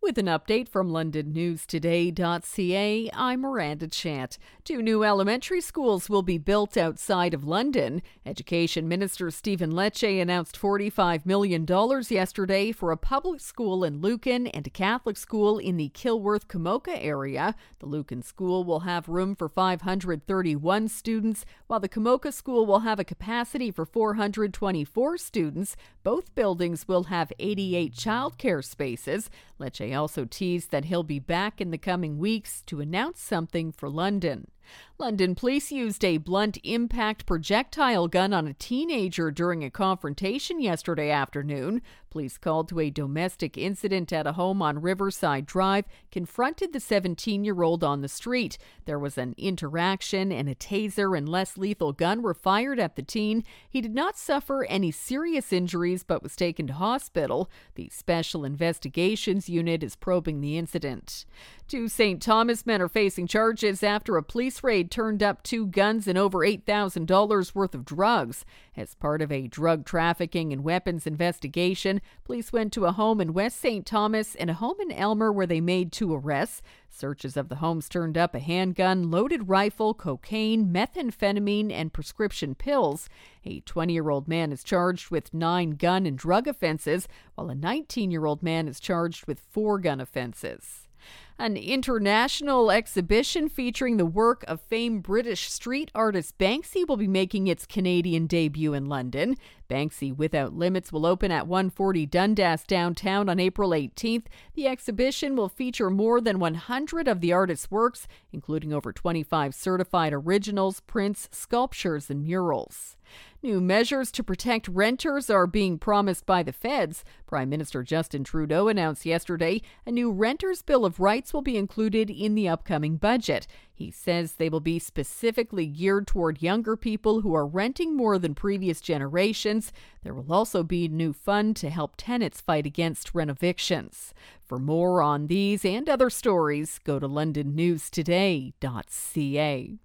with an update from LondonNewsToday.ca, I'm Miranda Chant. 2 new elementary schools will be built outside of London. Education Minister Stephen Lecce announced $45 million yesterday for a public school in Lucan and a Catholic school in the Kilworth-Komoka area. The Lucan school will have room for 531 students, while the Komoka school will have a capacity for 424 students. Both buildings will have 88 childcare spaces. Lecce also teased that he'll be back in the coming weeks to announce something for London. London police used a blunt impact projectile gun on a teenager during a confrontation yesterday afternoon. Police called to a domestic incident at a home on Riverside Drive, confronted the 17-year-old on the street. There was an interaction and a taser and less lethal gun were fired at the teen. He did not suffer any serious injuries but was taken to hospital. The Special Investigations Unit is probing the incident. 2 St. Thomas men are facing charges after a police raid turned up 2 guns and over $8,000 worth of drugs. As part of a drug trafficking and weapons investigation, police went to a home in West St. Thomas and a home in Elmer where they made 2 arrests. Searches of the homes turned up a handgun, loaded rifle, cocaine, methamphetamine, and prescription pills. A 20-year-old man is charged with 9 gun and drug offenses, while a 19-year-old man is charged with 4 gun offenses. An international exhibition featuring the work of famed British street artist Banksy will be making its Canadian debut in London. Banksy Without Limits will open at 140 Dundas downtown on April 18th. The exhibition will feature more than 100 of the artist's works, including over 25 certified originals, prints, sculptures, and murals. New measures to protect renters are being promised by the feds. Prime Minister Justin Trudeau announced yesterday a new Renters' Bill of Rights will be included in the upcoming budget. He says they will be specifically geared toward younger people who are renting more than previous generations. There will also be a new fund to help tenants fight against rent evictions. For more on these and other stories, go to LondonNewsToday.ca.